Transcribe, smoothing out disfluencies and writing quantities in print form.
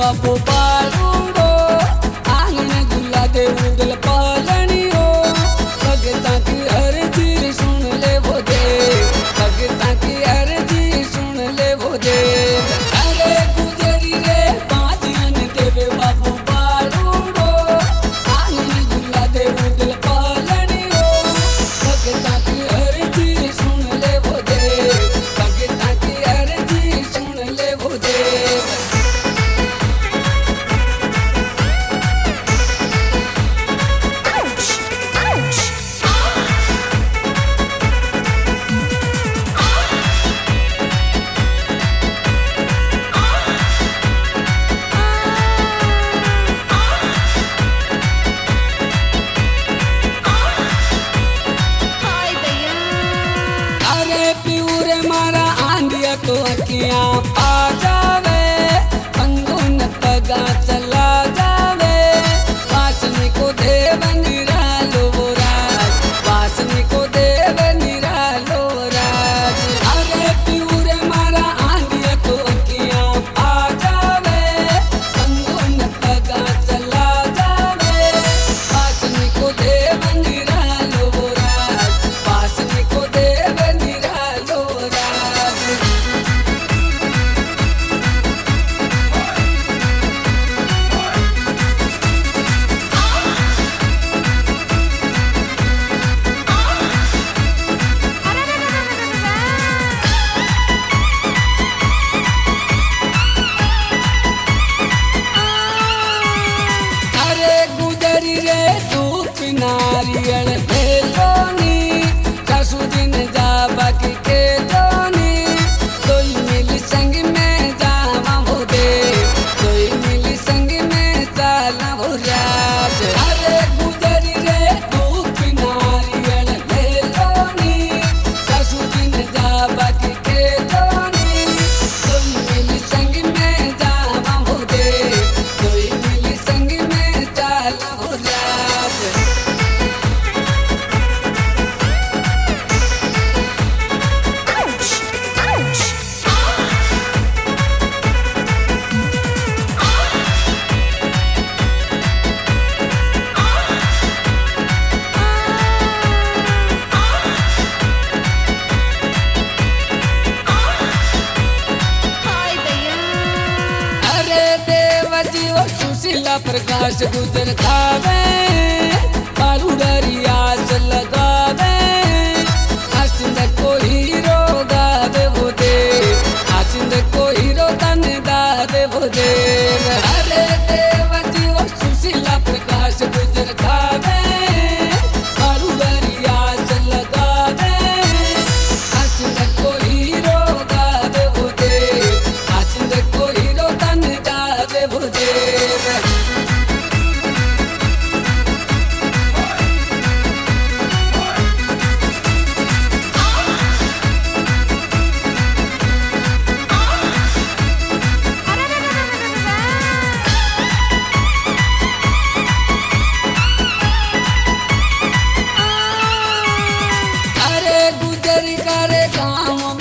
बाबू बालूंगो आंगन गुला दे उगल पालनी हो भगता की अर्जी सुन ले वो दे भगता की अर्जी सुन ले वो दे अरे गुजरी रे पाँचन देवे बाबू बालूंगो आंगन गुला दे उगल पालनी हो भगता की अर्जी सुन ले वो दे भगता की अर्जी सुन ले वो दे। अरे प्यूरे मारा आंधिया तो अखियां आ जावे पंगुन पगा चला जावे वासनी को देव निरालो राज वासनी को देव निरालो राज। अरे प्यूरे मारा आंधिया तो अखियां आ जावे पंगुन पगा चला जावे वासनी को देव निरालो राज वासनी को देव निरालो राज। अरे गुजरी रे धूप नारियल भेलोनी कसु दिन जाबा के जोनी कोई मिल संग में जावा हो दे कोई मिल संग में जाला हो राज। अरे गुजरी रे धूप नारियल भेलोनी कसु दिन जाबा के जोनी कोई मिल संग में जावा हो दे कोई मिल संग में जाला हो राज। अरे देव जीव सुशीला प्रकाश गुजर खावे बालू डरियास लगावे आसिंद को हीरो गावे वो दे आसिंद को हीरो तन दावे वो दे। अरे देव जीव सुशीला प्रकाश गुजर खावे बालू डरियास लगावे आसिंद को हीरो गावे वो दे आसिंद को हीरो तन दावे वो दे। अरे गुजर करे गाँव